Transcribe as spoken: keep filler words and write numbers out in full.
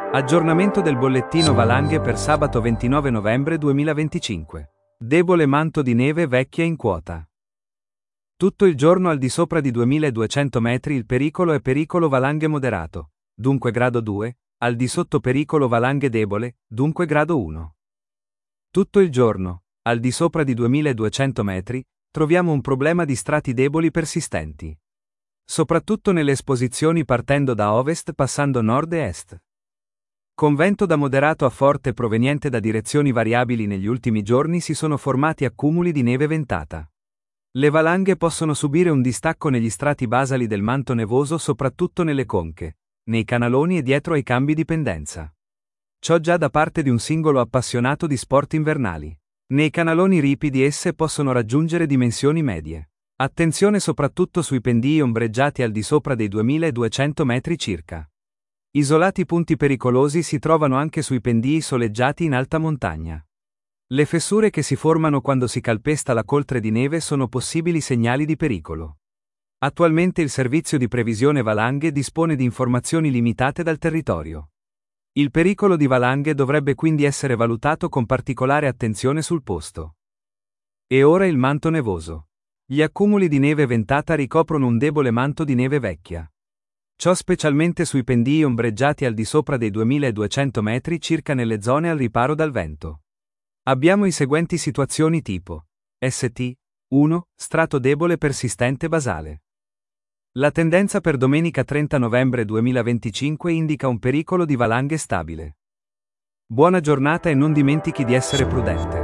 Aggiornamento del bollettino valanghe per sabato ventinove novembre duemilaventicinque. Debole manto di neve vecchia in quota. Tutto il giorno al di sopra di duemiladuecento metri il pericolo è pericolo valanghe moderato, dunque grado due, al di sotto pericolo valanghe debole, dunque grado uno. Tutto il giorno, al di sopra di duemiladuecento metri, troviamo un problema di strati deboli persistenti. Soprattutto nelle esposizioni partendo da ovest passando nord e est. Con vento da moderato a forte proveniente da direzioni variabili negli ultimi giorni si sono formati accumuli di neve ventata. Le valanghe possono subire un distacco negli strati basali del manto nevoso soprattutto nelle conche, nei canaloni e dietro ai cambi di pendenza. Ciò già da parte di un singolo appassionato di sport invernali. Nei canaloni ripidi esse possono raggiungere dimensioni medie. Attenzione soprattutto sui pendii ombreggiati al di sopra dei duemiladuecento metri circa. Isolati punti pericolosi si trovano anche sui pendii soleggiati in alta montagna. Le fessure che si formano quando si calpesta la coltre di neve sono possibili segnali di pericolo. Attualmente il servizio di previsione valanghe dispone di informazioni limitate dal territorio. Il pericolo di valanghe dovrebbe quindi essere valutato con particolare attenzione sul posto. E ora il manto nevoso. Gli accumuli di neve ventata ricoprono un debole manto di neve vecchia. Ciò specialmente sui pendii ombreggiati al di sopra dei duemiladuecento metri circa nelle zone al riparo dal vento. Abbiamo i seguenti situazioni tipo S T uno, strato debole persistente basale. La tendenza per domenica trenta novembre duemilaventicinque indica un pericolo di valanghe stabile. Buona giornata e non dimentichi di essere prudente.